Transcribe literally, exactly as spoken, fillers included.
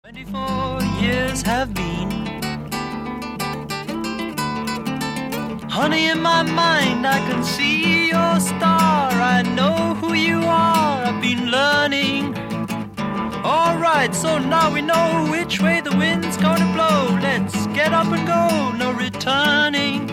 Twenty-four years have been. Honey, in my mind I can see your star. I know who you are, I've been learning. Alright, so now we know which way the wind's gonna blow. Let's get up and go, no returning.